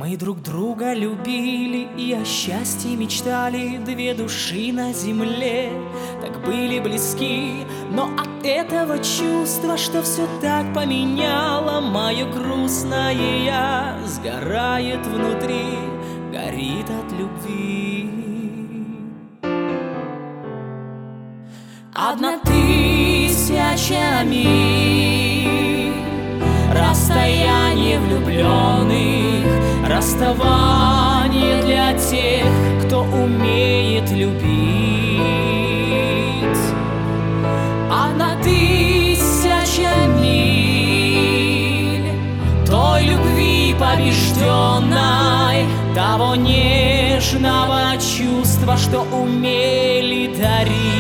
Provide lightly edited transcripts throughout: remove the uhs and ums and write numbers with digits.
Мы друг друга любили и о счастье мечтали, две души на земле так были близки. Но от этого чувства, что все так поменяло, мое грустное я сгорает внутри, горит от любви. 1000 миль, расстояние влюбленных, расставание для тех, кто умеет любить. 1000 миль той любви побежденной, того нежного чувства, что умели дарить.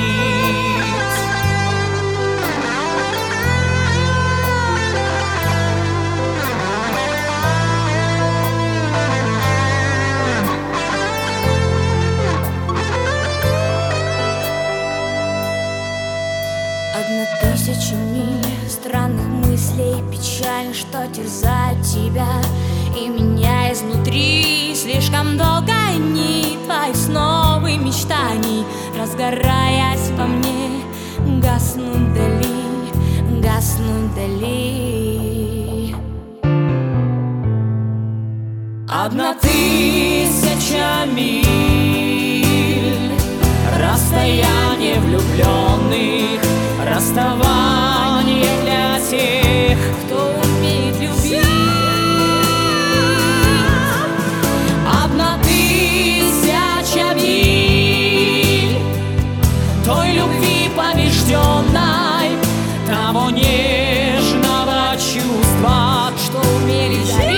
1000 миль странных мыслей, печаль, что терзает тебя и меня изнутри. Слишком долгая нить твоих снов и мечтаний, разгораясь во мне, гаснут вдали, гаснут вдали. 1000 миль, расстояние влюбленных, расставание для тех, кто умеет любить. 1000 миль той любви побежденной, того нежного чувства, что умели дарить.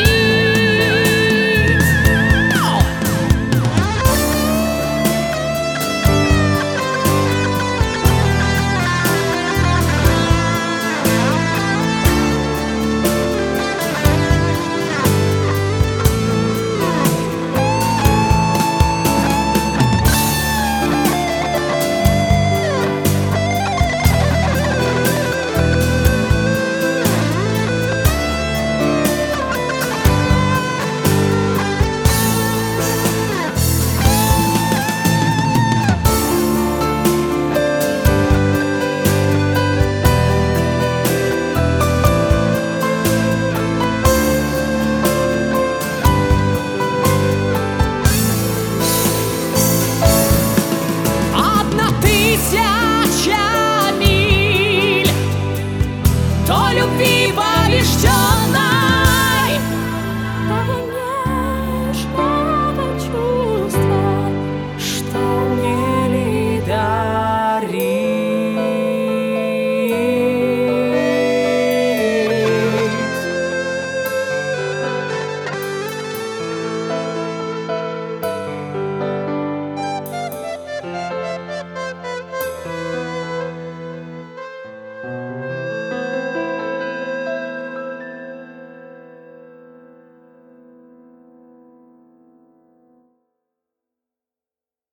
1000 миль той любви побежденной.